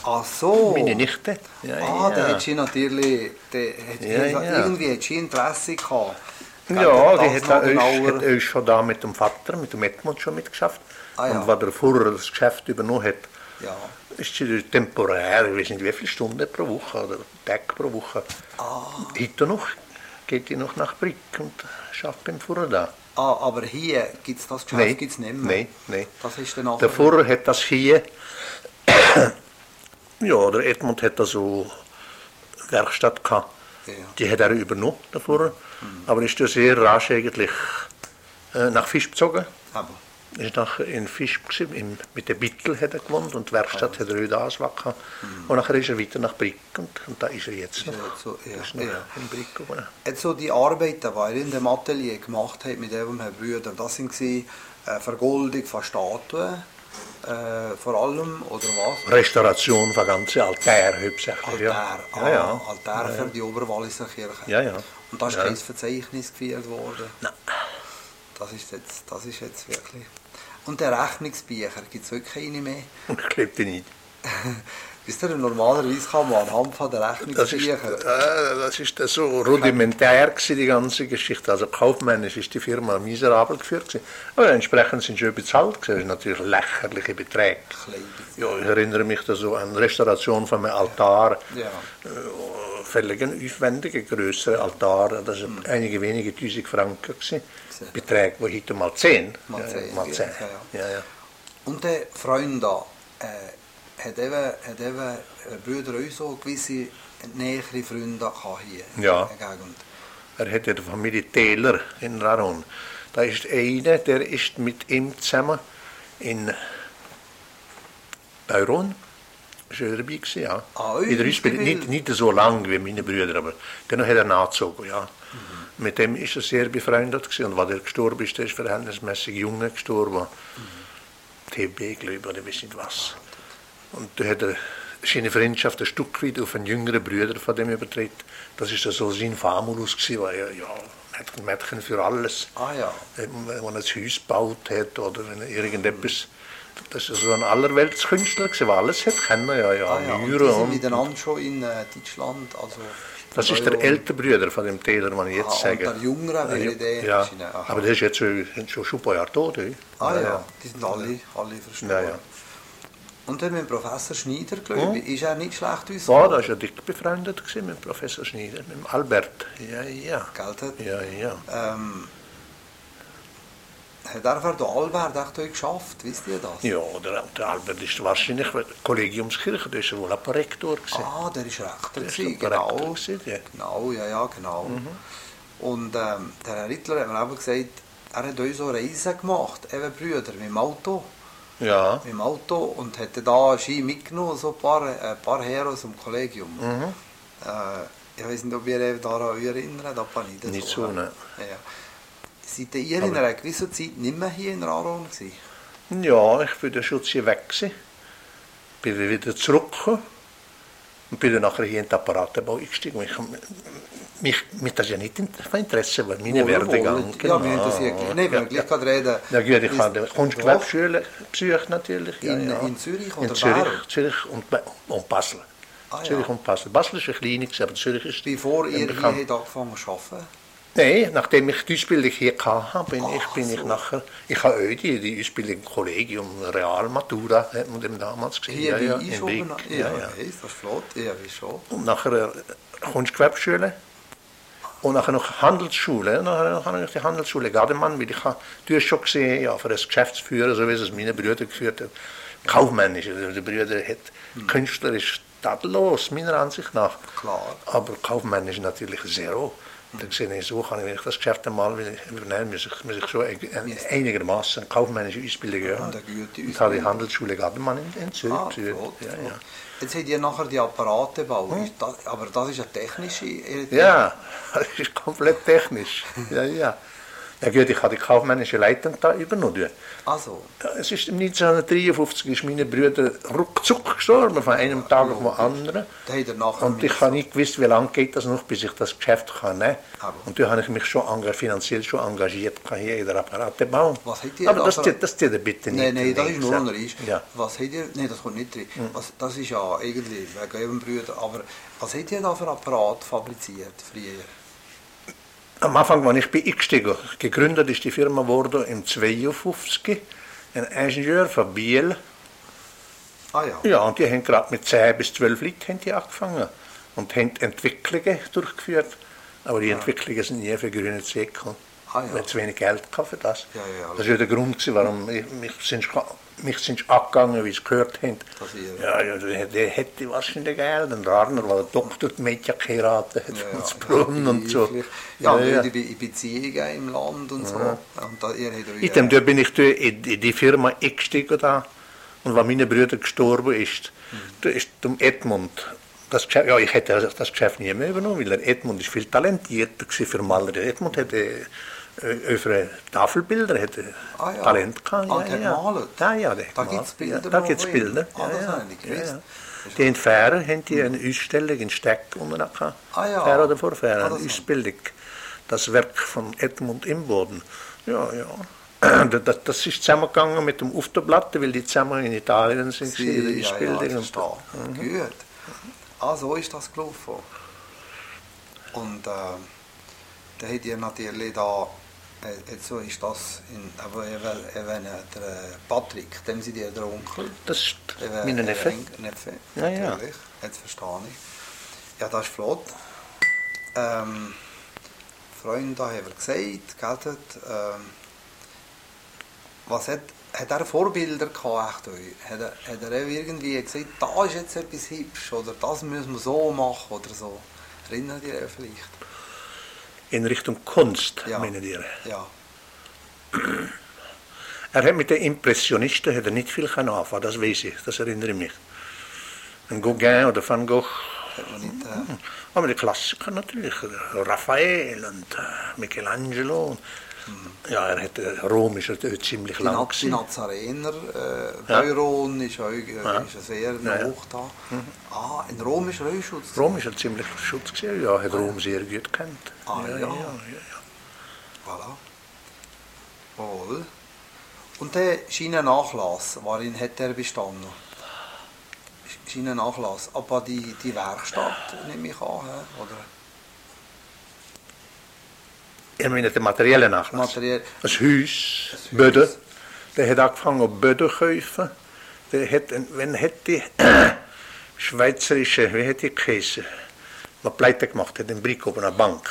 Ach so. Meine Nichte. Ja, da hat sie natürlich, irgendwie hat sie Interesse gehabt. Ja, die hat auch schon da mit dem Vater, mit dem Edmund schon mitgeschafft. Und als der Vorher das Geschäft übernommen hat, ist sie temporär, ich weiß nicht wie viele Stunden pro Woche oder Tage pro Woche. Heute noch geht die noch nach Brick und arbeitet beim Vorher da. Aber hier gibt es das Geschäft gibt's nicht mehr? Nein. Das ist dann der Vorher hat das hier, ja, der Edmund hat da so Werkstatt gehabt. Ja. Die hat er übernommen davor, aber ist da sehr rasch eigentlich nach Fisch gezogen. Ist in Fisch mit der Bittel hat er gewohnt und die Werkstatt hat er wieder auswacken. Und nachher ist er weiter nach Brick und da ist er jetzt noch. In Brick geworden. Jetzt so die Arbeiten, die er in dem Atelier gemacht hat mit dem Herrn Brüder, das sind Vergoldung von Statuen. Vor allem, oder was? Restauration von ganzen Altären hauptsächlich. Altäre für die Oberwalliser Kirche. Ja. Und da ist kein Verzeichnis geführt worden. Nein. Das ist jetzt wirklich... Und der Rechnungsbücher, gibt es wirklich keine mehr? Ich glaube nicht. Wisst ihr, normalerweise kann man anhand von der Rechnungsbücher... Das ist so rudimentär gewesen, die ganze Geschichte. Also kaufmännisch ist die Firma miserabel geführt gewesen. Aber entsprechend sind sie schön bezahlt gewesen. Das sind natürlich lächerliche Beträge. Ja, ich erinnere mich da so an Restauration von einem Altar. Völlig aufwendiger, größere Altar. Das sind einige wenige 1000 Franken gewesen. Beträge, die heute mal 10. Mal 10. Ja. Und der Freund da, hat eben Brüder auch so gewisse nähere Freunde hier in der Gegend? Er hat ja die Familie Taylor in Raron. Da ist einer, der ist mit ihm zusammen in Beuron. Ist er dabei gewesen, ja. In der Ausbildung, nicht so lang wie meine Brüder, aber dennoch hat er nachgezogen, ja. Mit dem ist er sehr befreundet gewesen. Und als er gestorben ist, der ist verhältnismäßig jung gestorben. TB, glaube ich, oder weiß nicht was. Und da hat er seine Freundschaft ein Stück weit auf einen jüngeren Bruder von dem übertreten. Das ist so sein Famulus gewesen, weil er Mädchen für alles. Wenn er ein Haus gebaut hat oder wenn er irgendetwas. Das ist so ein Allerweltskünstler gewesen, der alles hat können. Und die sind miteinander schon in Deutschland, also... Das ist der ältere Bruder von dem Taylor, den ich jetzt sage. Und der Jüngere wäre der? Ja, aber der ist jetzt schon ein paar Jahre tot. Die sind alle verstorben. Ja. Und dann mit dem Professor Schneider, glaube ich, ist er nicht schlecht uns? Ja, da war er dick befreundet mit Professor Schneider, mit dem Albert. Ja. Ja. Hat er für den Albert echt geschafft, wisst ihr das? Ja, der Albert ist wahrscheinlich Kollegiumskirche, der war wohl ein Rektor. Der ist Rektor gewesen, genau. Und der Herr Rittler hat mir auch gesagt, er hat auch so Reisen gemacht, eben Brüder, mit dem Auto. Ja. Mit dem Auto und hätte da Ski mitgenommen, so ein paar Herren aus dem Kollegium. Ich weiß nicht, ob ihr daran erinnert, aber nicht so. Ne? Ja. Seid ihr in einer gewissen Zeit nicht mehr hier in Raron gewesen? Ja, ich bin schon hier weg gewesen. Bin wieder zurückgekommen und bin dann nachher hier in den Apparatenbau eingestiegen. Mich das ja nicht von Interesse, weil meine Werdegang. Ja, wir interessieren gleich. Wir gleich gerade reden. Ja gut, ich habe die Kunstgewerbeschule besucht natürlich. In Zürich oder Zürich und Basel. Zürich und Basel. Basel ist ein kleines, aber Zürich ist... Bevor ihr hier angefangen zu arbeiten? Nein, nachdem ich die Ausbildung hier hatte, bin ich nachher... Ich habe auch die Ausbildung im Kollegium, Realmatura, hat man dem damals gesehen. Hier in Brick. Ja, das ist flott, ja, wie schon. Und nachher Kunstgewerbeschule. Und nachher noch Handelsschule. Nachher habe ich die Handelsschule Gardemann, weil du hast schon gesehen, ja, für das Geschäftsführer, so wie es meine Brüder geführt haben, kaufmännisch. Also die Brüder hat künstlerisch tadellos, meiner Ansicht nach. Klar. Aber kaufmännisch natürlich zero. Da sehe ich so, kann ich, wenn ich das Geschäft einmal übernehmen, muss ich schon einigermaßen eine kaufmännische Ausbildung haben. Ich habe die Handelsschule Gardemann in Zürich. Ja. Jetzt habt ihr nachher die Apparate gebaut, aber das ist eine technische... Ja, das ist komplett technisch. Ja. Ja gut, ich habe die kaufmännische Leitung da übernommen. Also. Ja, es ist 1953 ist meine Brüder ruckzuck gestorben, von einem Tag auf den anderen. Und ich habe nicht gewusst, wie lange geht das noch, bis ich das Geschäft kann nehmen kann. Und da habe ich mich schon finanziell schon engagiert hier in der Apparatebau. Aber das zählt bitte nicht. Nein, das ist nur ein Reis. Ja. Was habt ihr, nein, das kommt nicht drin. Das ist ja eigentlich wegen eurem Brüder. Aber was habt ihr da für Apparat fabriziert früher? Am Anfang, als ich eingestiegen bin, gegründet ist die Firma geworden im 52. Ein Ingenieur von Biel. Ah ja. Ja, und die haben gerade mit 10 bis 12 Leuten angefangen und haben Entwicklungen durchgeführt. Aber die Entwicklungen sind nie für grüne Zweige gekommen. Weil zu wenig Geld für das. Ja. Das war der Grund, warum mich sind angegangen, wie sie gehört haben. Der hätte wahrscheinlich Geld. Ein Rarner, der ein Doktor die Mädchen geheiratet hat, und Brunnen und so. Ja, in Beziehungen im Land und so. Und da bin ich in die Firma eingestiegen da. Und als meine Brüder gestorben ist, da ist Edmund. Ich hätte das Geschäft nie mehr übernommen, weil der Edmund ist viel talentierter für Maler. Edmund hätte über Tafelbilder hätte Talent gehabt. Da gibt es Bilder. Da gibt es Bilder. Die in Fähren haben die eine Ausstellung in Steck unten gehabt. Fähren oder vor Fähren, eine Ausbildung. Das Werk von Edmund Imboden. Ja. Das ist zusammengegangen mit dem Ufterblatt, weil die zusammen in Italien sind. Die Ausbildung. Gut. So ist das gelaufen. Und da habt ihr natürlich da, so ist das, aber eben der Patrick, dem sind ihr der Onkel. Das ist mein Neffe. Natürlich, jetzt verstehe ich. Ja, das ist flott. Freunde haben wir gesagt, was hat er Vorbilder gehabt? Hat er irgendwie gesagt, da ist jetzt etwas hübsch oder das müssen wir so machen oder so? Erinnert ihr euch vielleicht? In Richtung Kunst, meinen ihr? Ja. Er hat mit den Impressionisten nicht viel anfangen, das weiß ich, das erinnere ich mich. Ein Gauguin oder Van Gogh. Aber die Klassiker natürlich, Raphael und Michelangelo. Ja, Rom ist ziemlich lang. Die Nazarener, Beuron ist sehr hoch da. In Rom ist Schutz. Rom ist ziemlich Schutz gewesen, ja, hat Rom sehr gut gekannt. Ja. Voilà. Wohl. Und der Schienennachlass, worin hat er bestanden? Schienennachlass, aber die Werkstatt nehme ich an, oder? Ich meine den materiellen Nachlass. Das Haus, Böden. Der hat angefangen, Böden zu kaufen. Der hat, wenn die schweizerische, wie hat die geheißen, was pleite gemacht hat, den Brick auf einer Bank.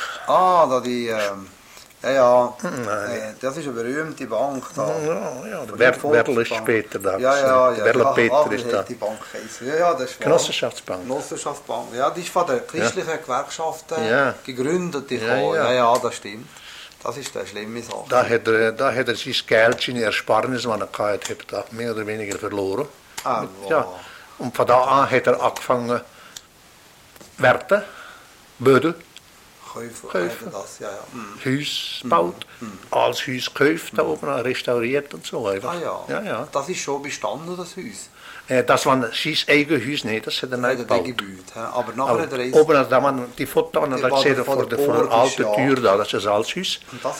Das ist eine berühmte Bank da. Ja, der Werl ist später da. Werl Peter ist da. Die Bank das ist Genossenschaftsbank. Ja, die ist von der christlichen Gewerkschaft gegründet. Das stimmt. Das ist eine schlimme Sache. Da hat er sein Geld, seine Ersparnis, was er hatte, mehr oder weniger verloren. Und von da an hat er angefangen, Werte, Böden, kaufen. Haus gebaut, alles Haus gekauft, da oben restauriert und so. Ja. Das ist schon bestanden, das Haus? Das war sein eigenes Haus, nicht, das hat er nicht gebaut. Aber nachher hat er oben, da man die Fotos gesehen vor der alten Tür da, das ist alles Haus.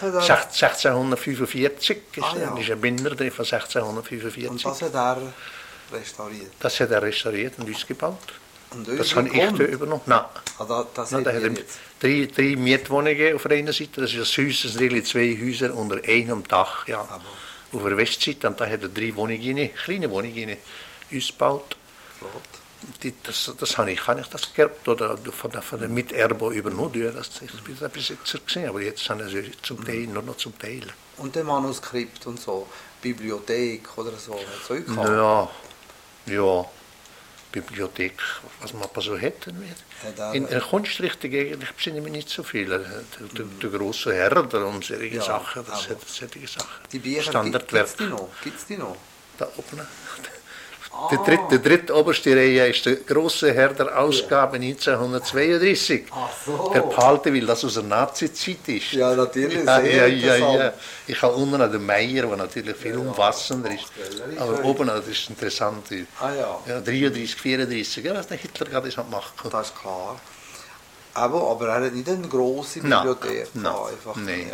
1645 ist ein Binder von 1645. Und das hat er restauriert? Das hat er restauriert und ausgebaut. Das habe ich da übernommen. Nein. Das hat er drei Mietwohnungen auf einer Seite, das ist das Haus, das sind eigentlich 2 Häuser unter einem Dach. Ja. Auf der Westseite, und da hat er 3 Wohnungen, kleine Wohnungen ausgebaut. Das habe ich das geerbt oder von der Miterbe übernommen. Das habe ich bis jetzt gesehen, aber jetzt haben sie nur noch zum Teil. Und der Manuskript und so, Bibliothek oder so, Zeug? Ja. Bibliothek, was man so hätte. In der Kunstrichtung eigentlich sind wir nicht so viel. Der grosse Herr und solche Sachen, das solche Sachen. Die Bücher, gibt es die noch? Da oben, Die dritte oberste Reihe ist der große Herr der Ausgabe 1932. Ach so. Der behalten, weil das aus der Nazi-Zeit ist. Ja, natürlich. Ja. Ich habe unten noch den Meier, der natürlich viel umfassender ist. Aber oben das ist interessant. Ja, 33, 34, ja, was der Hitler gerade ist gemacht. Das ist klar. Aber er hat nicht eine grosse Bibliothek. Nein.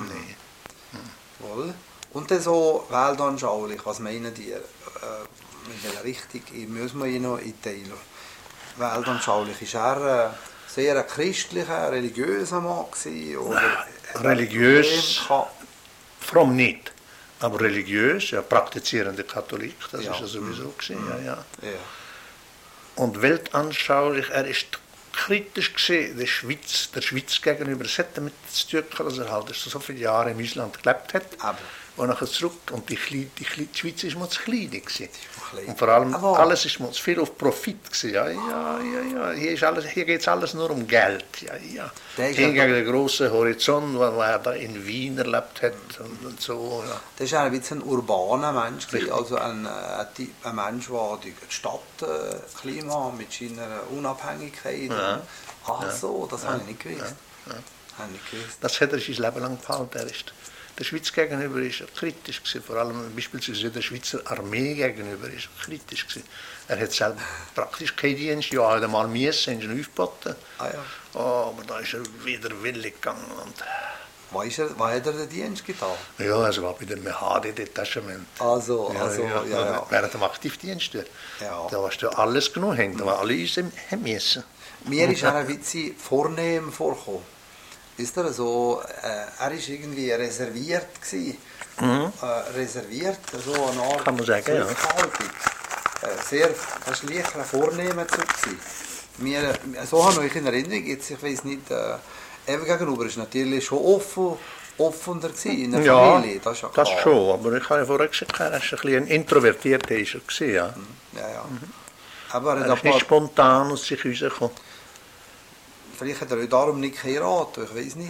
Wohl. Und dann so weltanschaulich, was meinen die? In welcher Richtung müssen wir ihn noch einteilen? Weltanschaulich, ist er sehr ein christlicher, religiöser Mann gewesen? Oder religiös, fromm nicht, aber religiös, ja, praktizierender Katholik, das ist ja sowieso gewesen, ja. Und weltanschaulich, er ist kritisch gesehen der Schweiz gegenüber. Das hat damit zu tun, dass er halt so viele Jahre im Ausland gelebt hat. Und nachher zurück. Und die Schweiz ist mal zu klein gewesen. Und vor allem, alles ist mal zu viel auf Profit gewesen. Ja. Hier geht es alles nur um Geld. Ja. Hingegen der große Horizont, wo er da in Wien erlebt hat und so. Ja. Das ist ein bisschen ein urbaner Mensch, also ein Mensch, der das Stadtklima mit seiner Unabhängigkeit. So, das habe ich nicht gewusst. Das hat er sein Leben lang behalten. Er ist der Schweiz gegenüber ist er kritisch gewesen, vor allem beispielsweise der Schweizer Armee gegenüber ist er kritisch gewesen. Er hat selber praktisch keinen Dienst, ja, er hat einmal müssen, ihn aufgeboten. Aber da ist er wieder willig gegangen. Was hat er den Dienst getan? Ja, es war bei dem HD-Detachement. Während dem Aktivdienst. Da warst du alles genommen haben, da war alle uns haben müssen. Mir ist er ein bisschen vornehm vorgekommen. Ist er so, er war irgendwie reserviert gewesen. Reserviert, so eine Art kann man sagen, ja. Sehr, das war leicht ein vornehmer Zug gewesen. So habe ich in Erinnerung, jetzt, ich weiß nicht, eben gegenüber ist natürlich schon offener gewesen in der Familie, das ist ja klar. Das schon, aber ich habe ja vorher gesagt, er war ein bisschen introvertierter gewesen, ja. Aber er ist nicht spontan aus sich rausgekommen. Vielleicht hat er darum nicht geheiratet, ich weiß nicht.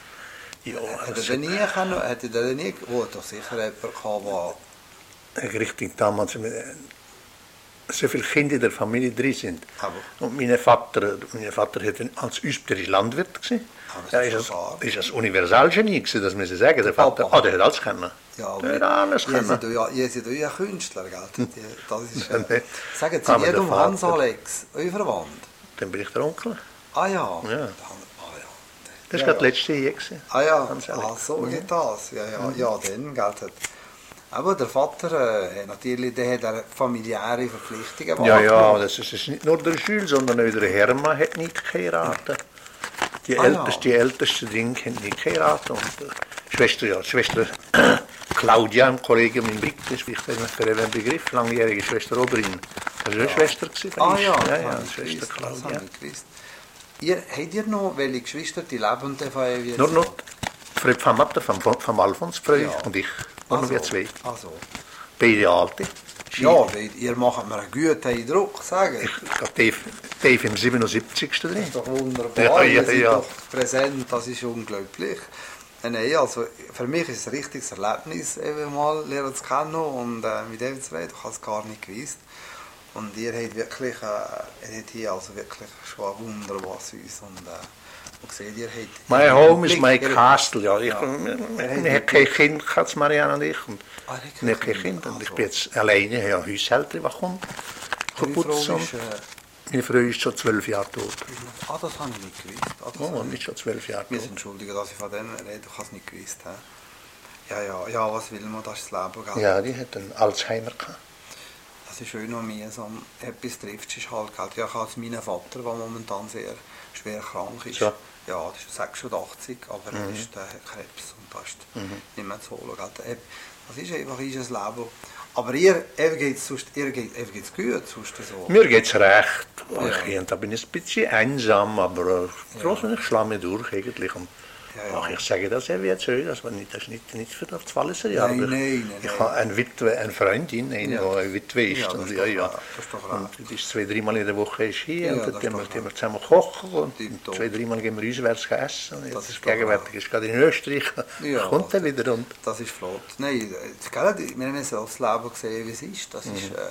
Hätte er nie, wo doch sicher jemand gehabt, der richtig damals so viele Kinder in der Familie drin sind. Und mein Vater hat als Ausbilder Landwirt gewesen. Er ist ein Universalgenie gewesen, das muss ich sagen. Der Vater, der hat alles kennen. Ja, der hat alles kennen. Ihr seid ja Künstler, gell? Das ist, sagen Sie, ihr und Hans Alex, euer Verwandt? Dann bin ich der Onkel. Ja. Das war gerade letzte Jahr. So geht das. Ja, dann gilt es. Aber der Vater, natürlich, der hat eine familiäre Verpflichtungen. Ja, das ist nicht nur der Schül, sondern auch der Hermann hat nicht geheiratet. Die älteste Ding hat nicht geheiratet. Und die Schwester Claudia im Kollegium in Brick, das ist für einen Begriff, langjährige Schwester Oberin. Das war eine Schwester von Schwester Claudia. Habt ihr noch welche Geschwister, die leben davon? Nur noch Fred van Matter, vom Alfons, Freu und ich. Und wir zwei. Beide Alte. Ja, ihr macht mir einen guten Eindruck, sagen. Ich habe Dave im 77. drin. Das ist doch wunderbar, ihr seid doch präsent, das ist unglaublich. Nein, also für mich ist es ein richtiges Erlebnis, eben mal lernen zu kennen und mit dem zu reden, ich habe es gar nicht gewusst. Und ihr habt wirklich, hier also wirklich schon ein Wunder was uns und seht ihr habt... My home is my castle, ja. Ich habe kein Kind, Marianne und ich. Und ich habe kein Kind und ich bin jetzt alleine, ich habe eine Haushälterin, die kommt. Meine Frau ist schon 12 Jahre tot. Das habe ich nicht gewusst. Nicht schon 12 Jahre tot. Wir sind entschuldigen, dass ich von denen rede, ich habe es nicht gewusst. Ja, was will man, das ist das Leben, gell? Ja, die hat einen Alzheimer gehabt. Das ist schön, wenn mir so etwas trifft, ist halt, gell? Ja, ich habe meinen Vater, der momentan sehr schwer krank ist. So. Ja, das ist 86, aber er ist Krebs und das ist nicht mehr zu holen. Das ist einfach ein Leben. Aber ihr geht es gut, sonst so? Mir geht es recht. Da bin ich ein bisschen einsam, aber ich schlage mich durch eigentlich. Und ich sage das ja wie jetzt, das ist nicht für das Falsche. Nein. Ich habe eine Freundin, die eine Witwe ist. Und die ist 2-3 Mal in der Woche hier. Und dann haben wir zusammen kochen und 2-3 Mal gehen wir auswärts essen. Und jetzt gegenwärtig ist gerade in Österreich. Kommt er wieder. Und das ist flott. Nein, wir haben das Leben gesehen, wie es ist. Das ist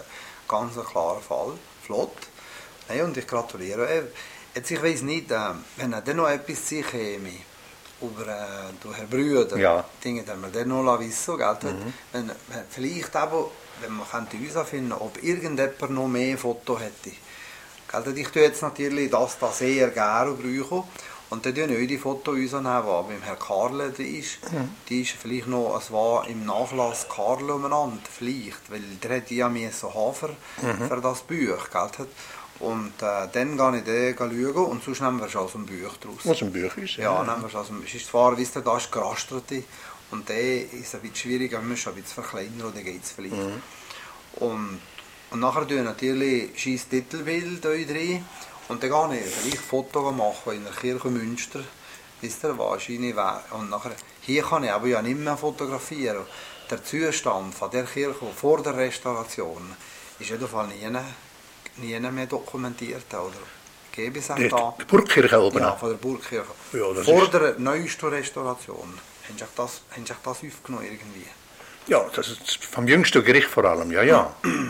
Ganz ein klarer Fall. Flott. Nein, und ich gratuliere. Jetzt, ich weiss nicht, wenn er dann noch etwas zu käme, über Herr Brüder, Dinge, die wir dann noch wissen, gell? Wenn, vielleicht aber, wenn man herausfinden könnte, ob irgendjemand noch mehr Foto hätte. Gell? Ich tue jetzt natürlich das sehr gerne brauchen. Und dann nehmen wir die Fotos rausnehmen, die beim Herrn Karle ist. Die ist vielleicht noch im Nachlass Karle umeinander, vielleicht, weil der hätte ja so haben für das Buch. Gell? Und dann gehe ich schauen und sonst nehmen wir es aus dem Buch draus. Was ein Buch ist? Ja, nehmen wir es aus dem Buch. Es ist zwar, wisst ihr, da ist gerasterte und der ist ein bisschen schwieriger, man muss ein bisschen verkleinern, dann geht es vielleicht. Und nachher tue ich natürlich scheiß Titelbild rein und dann gehe ich vielleicht Fotos machen in der Kirche Münster. Wisst ihr, wahrscheinlich und nachher, hier kann ich aber ja nicht mehr fotografieren. Der Zustand von der Kirche vor der Restauration ist jedenfalls nie mehr dokumentiert, oder? Gäbe es auch da? Die Burgkirche oben? Ja, von der Burgkirche. Ja, vor der neuesten Restauration. Haben Sie das aufgenommen irgendwie? Ja, das ist vom jüngsten Gericht vor allem, ja.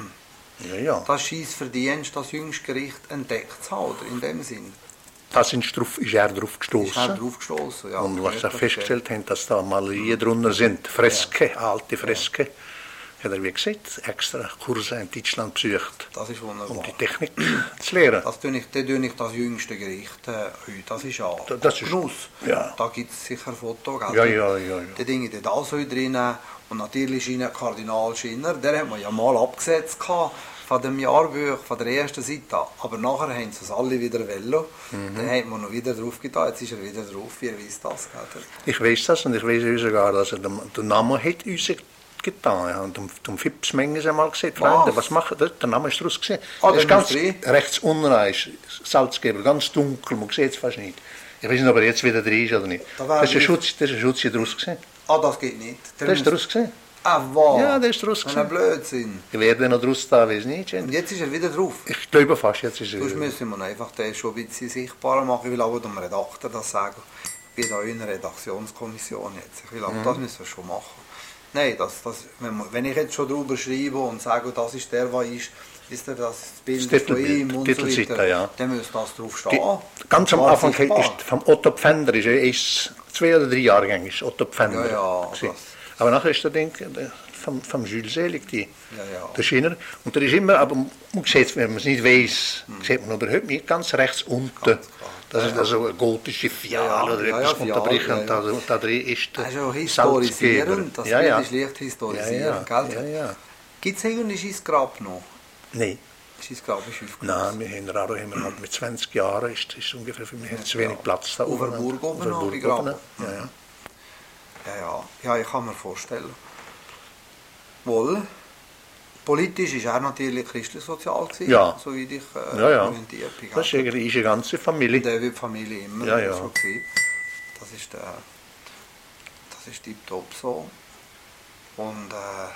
Das scheint Verdienst, das jüngste Gericht entdeckt zu haben, oder? In dem Sinn. Das ist er drauf gestoßen. Ja. Und was sie festgestellt haben, dass da Malerien drunter sind, Freske, alte Freske. Hat er, wie gesagt, extra Kurse in Deutschland besucht. Das ist wunderbar. Um die Technik zu lernen. Das tue ich das jüngste Gericht heute. Das ist ja das ist, ja. Da gibt es sicher Fotos. Ja. Die Dinge, die da so drin. Und natürlich Kardinal Schinner, der hat man ja mal abgesetzt von dem Jahrbuch, von der ersten Seite. Aber nachher haben sie es alle wieder wollen. Dann hat man noch wieder drauf getan. Jetzt ist er wieder drauf. Ihr wisst das. Ich weiß das und ich weiß sogar, dass er den Namen hat uns getan. Ja. Und um Fipsmenge haben mal gesagt, Freunde, was machen das? Der Name ist draus gesehen. Das ist ganz rechts unten, ist Salzgeber, ganz dunkel, man sieht es fast nicht. Ich weiß nicht, ob er jetzt wieder drin ist oder nicht. Das ist ein Schutz hier draus gesehen. Ah, das geht nicht. Der ist draus gesehen. Ah, wow. Ja, der ist draus gesehen. Ein Blödsinn. Ich werde noch draus da, weiß nicht. Und jetzt ist er wieder drauf? Ich glaube fast, jetzt ist er wieder drauf. Müssen wir einfach den schon ein bisschen sichtbarer machen. Ich will aber dem Redakteur das sagen. Ich bin da in einer Redaktionskommission jetzt. Ich will aber das müssen wir schon machen. Nein, wenn ich jetzt schon darüber schreibe und sage, das ist der, was ist der das Bild von ihm und so weiter, ja. Dann müsste das drauf stehen. Ganz am Anfang ist vom Otto Pfänder, ist 2 oder 3 Jahrgänge ist Otto Pfänder. Ja. Aber nachher ist der Ding vom Jules Selig, der Schinner. Und der ist immer, aber man sieht, wenn man es nicht weiss, sieht man überhaupt nicht ganz rechts unten. Das ist also eine gotische Fiale oder etwas unterbrechen. Und da drin ist der historisieren, das ist leicht historisieren. Gibt es eigentlich sein Grab noch? Nein. Sein Grab ist aufgelöst? Nein, wir haben Raro halt mit 20 Jahren ist ungefähr für mich zu wenig Platz da oben. Auf der Burg oben noch, wie Grab? Ja, ich kann mir vorstellen. Wohl, politisch war er natürlich christlich-sozial, so wie ich orientiert bin. Das ist eigentlich eine ganze Familie. Der wird die Familie immer so gewesen. Das ist tiptop so. Und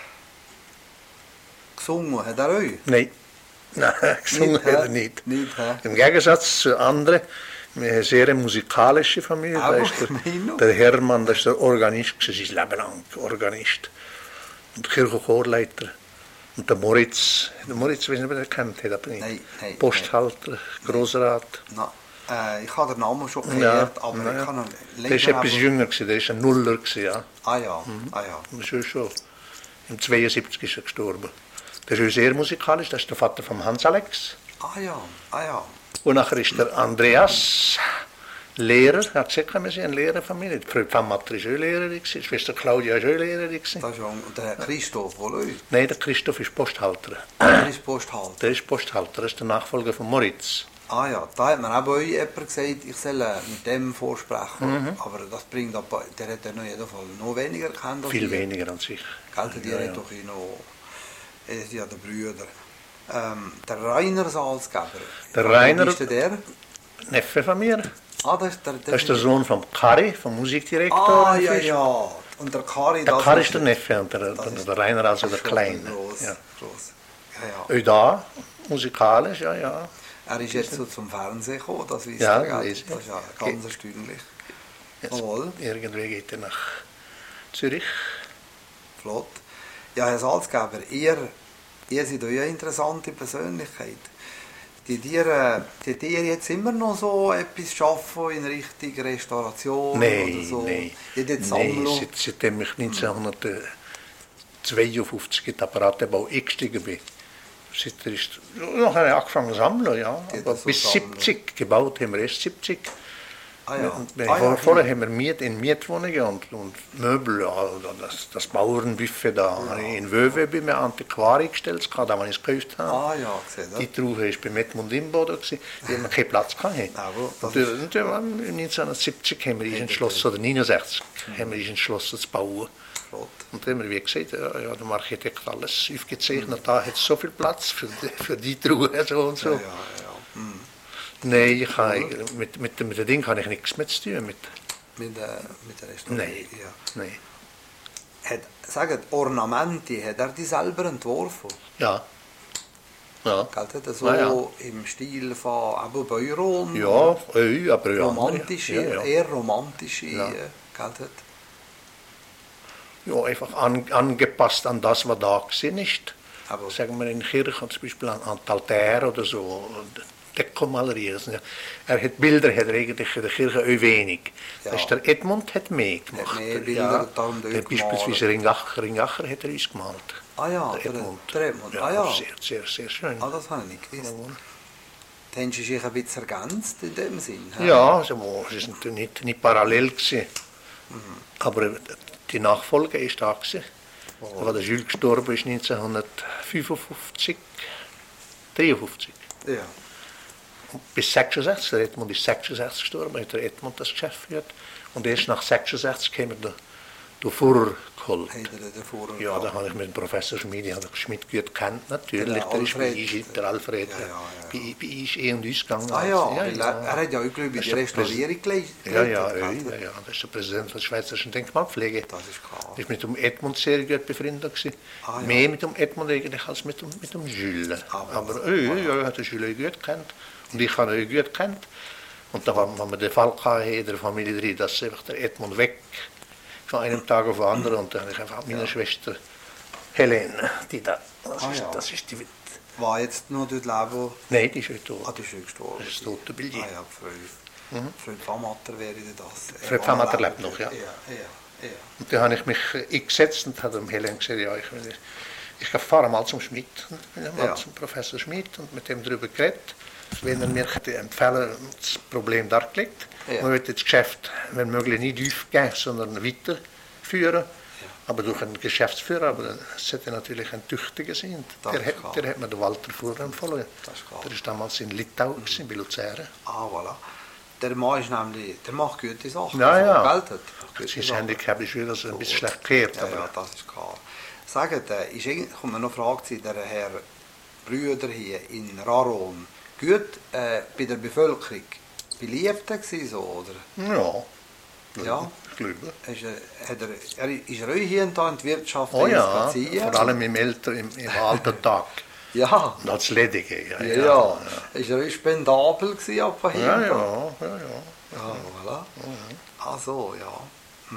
gesungen hat er euch? Nein, gesungen hat er nicht. Im Gegensatz zu anderen, wir haben eine sehr musikalische Familie. Da ist der Hermann, das ist der Organist, sein Leben lang Organist. Und der Kirchenchorleiter. Und der Moritz, weiß nicht, ob er den kennt, aber nicht. Nein, Posthalter, Grossrat. Ich habe den Namen schon gehört, aber ich kann der ist etwas jünger, der war ein Nuller. Ja. Ah ja. Das ist schon. Im 72 ist er gestorben. Der ist sehr musikalisch, das ist der Vater von Hans Alex. Ah ja. Und nachher ist der Andreas Lehrer, er hat gesagt, wir sind eine Lehrerfamilie. Die Frau Pfammatter war auch Lehrerin, die Schwester Claudia war auch Lehrerin. Und der Christoph, oder? Nein, der Christoph ist Posthalter. Der ist Posthalter? Der ist Posthalter, das ist der Nachfolger von Moritz. Ah ja, da hat mir auch bei euch jemand gesagt, ich soll mit dem vorsprechen. Aber das bringt aber, der hat ja noch weniger kennt. Viel weniger an sich. Die hat doch noch, der Brüder. Der Rainer Salzgeber. Der Rainer, ist der? Neffe von mir. Das ist der Sohn von Kari, vom Musikdirektor. Ja. Und der Kari, Kari ist der Neffe und der Rainer also der Kleine. Gross. Ja. Da, musikalisch, ja. Er ist jetzt so zum Fernsehen gekommen, das wisst ihr, das ist ja ganz erstaunlich. Irgendwie geht er nach Zürich. Flott. Ja, Herr Salzgeber, ihr Ihr seid ja eine interessante Persönlichkeit. Die dir jetzt immer noch so etwas schaffen in Richtung Restauration oder so? Nein. Sammlung? Seitdem ich 1952 in den Apparatbau eingestiegen bin. Noch habe ich angefangen zu sammeln, ja. Aber bis 70 gebaut haben wir erst 70. Vorher haben wir in Mietwohnungen und Möbel, also das Bauernbuffet da in Wöwe bei mir Antiquar gestellt, da wo ich es gekauft habe. Die Truhe war bei Edmund Imboden, die haben keinen Platz gehabt. Und 1970 haben wir uns entschlossen, oder 1969 haben wir uns entschlossen zu bauen. Und dann haben wir wie gesagt, ja, dem Architekt alles aufgezeichnet, da hat es so viel Platz für die Truhe so und so. Nein, mit dem Ding habe ich nichts mehr zu tun. Mit der Restaurierung? Nein. Sagt, Ornamente, hat er die selber entworfen? Ja. Galt das so im Stil von Abu Bayron? Ja, aber ja. Romantische, eher romantische, galt das? Ja, einfach angepasst an das, was da gesehen ist. Aber sagen wir in Kirchen, zum Beispiel an die Altäre oder so. Dekomalerien. Er hat Bilder, hat er eigentlich in der Kirche auch wenig. Ja. Das ist der Edmund hat mehr gemacht. Mehr Bilder, beispielsweise Ringacher hat er uns gemalt. Der Edmund. Sehr schön. Das habe ich nicht gewusst. Haben Sie sich ein bisschen ergänzt in dem Sinn? Ja, es war nicht parallel gewesen. Aber die Nachfolge ist da gewesen. Als der Jules gestorben ist 1953, 53. Ja. Bis 66, der Edmund ist 66 gestorben, hat der Edmund das Geschäft geführt. Und erst nach 66 kam der Fuhrer geholt. Ja, da habe ich mit dem Professor Schmidt gut kennt, natürlich. Der ist bei uns, der Alfred, bei uns und uns gegangen. Er hat ja auch, glaube ich, die Restaurierung geleitet. Ja, das ist der Präsident der Schweizerischen Denkmalpflege. Das ist klar. Er war mit dem Edmund sehr gut befreundet. Mehr mit dem Edmund eigentlich als mit dem Jules. Aber er hat den Jules gut kennt. Und ich habe ihn gut kennt. Und da haben wir den Fall in der Familie drin, dass einfach der Edmund weg von einem Tag auf den anderen. Und dann habe ich einfach meine Schwester Helene, die da. Das ist die. War jetzt noch dort leben? Nein, die ist schon tot. Die ist schon gestorben. Das ist tote Billet. Frau Pfammatter wäre das. Frau Pfammatter lebt noch, ja. Und dann habe ich mich eingesetzt und habe dem Helene gesagt, ja, ich fahre mal zum Schmidt. Ich bin mal zum Professor Schmidt und mit dem darüber geredet. Wenn er mir empfehlen, das Problem dargelegt. Man wird das Geschäft, wenn möglich, nicht aufgeben, sondern weiterführen. Aber durch einen Geschäftsführer, aber das sollte natürlich ein Tüchtiger sein. Der hat mir den Walter Fuhrer empfohlen. Der war damals in Litauen, bei Luzern. Voilà. Der Mann ist nämlich, der macht gute Sachen. Ja. Geld hat. Sein Handicap ist wieder ein bisschen schlecht gehört. Ja, das ist klar. Sagt, kommt mir noch eine Frage zu der Herr Brüder hier in Raron. Gut, bei der Bevölkerung beliebt gewesen, so, oder? Ja. Ich glaube. Ist er hier in der Wirtschaft spazieren? Vor allem im alten Tag. Ja. Und als Ledige. Ja. Ist er spendabel gewesen ab dahin? Ja. Voilà. Ach so, ja.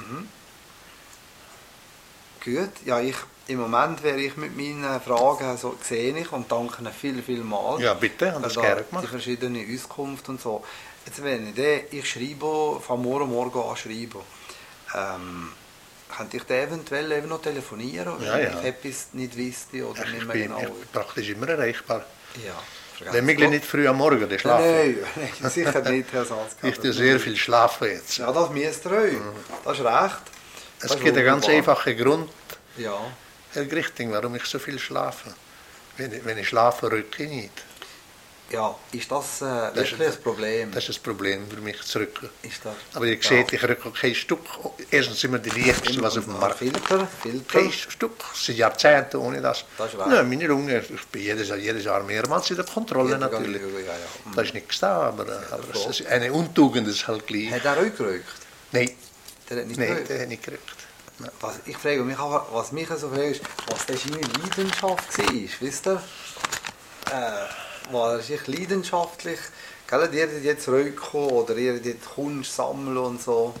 Gut, ja, im Moment wäre ich mit meinen Fragen so sehe ich und danke Ihnen viel mal. Ja, bitte, haben das gerne gemacht. Die verschiedenen Auskünfte und so. Jetzt wenn ich schreibe, von morgen an schreiben. Könnte ich eventuell eben noch telefonieren, wenn ich etwas nicht wüsste oder nicht mehr genau? Ich bin praktisch immer erreichbar. Ja. Wenn wir nicht früh am Morgen schlafen. Nein, sicher nicht, Herr Salzkamp. Ich tue sehr viel schlafen jetzt. Ja, das müsst ihr euch. Das ist recht. Es gibt einen ganz einfachen Grund, Herr Grichting, warum ich so viel schlafe. Wenn ich schlafe, rücke ich nicht. Ja, ist das wirklich ein Problem? Das ist das Problem für mich, zu rücken. Aber ihr seht, seht, ich rücke kein Stück. Erstens sind wir die leichteste, was auf dem Markt ist. Filter. Kein Stück, seit Jahrzehnten ohne das. Nein, meine Lunge, ich bin jedes Jahr mehrmals in der Kontrolle natürlich. Da ist nichts da, aber es ist eine Untugend, ist halt gleich. Hat er auch gerückt? Nein. Der hat nicht gerückt. Ich frage mich auch, was mich so fragt, ist, was das seine Leidenschaft war, wisst ihr? War er leidenschaftlich, ihr jetzt zurückkommen oder ihr dort Kunst sammeln und so.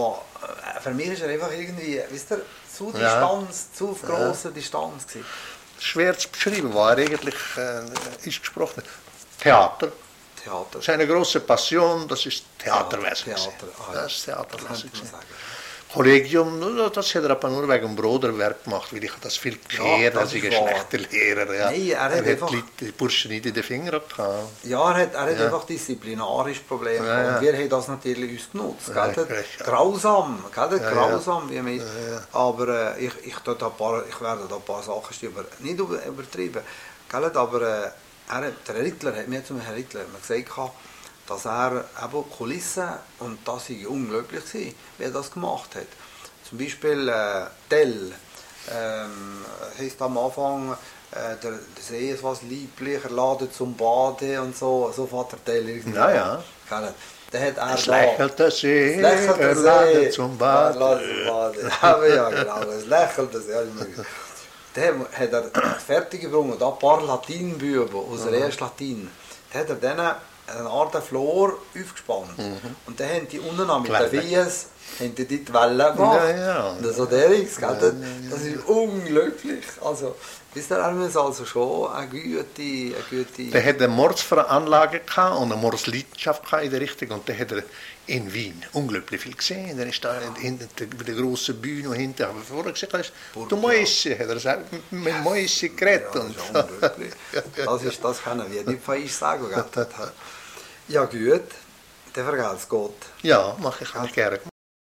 Für mich ist er einfach irgendwie, wisst ihr, zu Distanz, zu grosser Distanz gewesen. schwer zu beschreiben, war eigentlich ist gesprochen. Theater. Theater. Seine große Passion, das ist Theaterwesen. Theater. Das ist Theaterwesen. Kollegium, das hat er aber nur wegen dem Bruderwerk gemacht, weil ich das viel gehört, als ich ein schlechter Lehrer. Ja. Nein, er hat einfach die Burschen nicht in den Finger gehabt. Ja, er hat einfach disziplinarische Probleme. Ja. Und wir haben das natürlich uns genutzt. Ja, grausam, grausam. Wie wir, aber ich werde da ein paar Sachen nicht übertrieben. Aber der Herr Rittler hat mir zum Herrn Rittler gesagt, dass er eben Kulissen, und das sei unglaublich gewesen, wie er das gemacht hat. Zum Beispiel Tell, heisst am Anfang, der See ist was lieblich, er ladet zum Baden und so fährt der Tell irgendwie. Ja, ja. Der hat er es lächelt der See, er ladet zum Baden. Ja, genau, es lächelt der See. Dann hat er fertig gebracht, ein paar Latinbüben aus der ersten Latin. Dann hat er denen eine Art Flor aufgespannt. Und dann haben die unten mit den Wies die Wellen gemacht. Ja. Und so das ist unglaublich. Also, wisst ihr, er muss also schon eine gute... Der hat eine Mordsveranlage und eine Mordsleidenschaft in der Richtung. Und der hat er in Wien unglaublich viel gesehen. Er ist da bei der grossen Bühne hinten. Aber vorher gesagt, du Mäuse, hat er gesagt, mit Mäuse geredet. Ja, das ist unglaublich. Das können wir nicht von uns sagen. Ja gut, dann vergelt's Gott. Ja, mache ich gerne.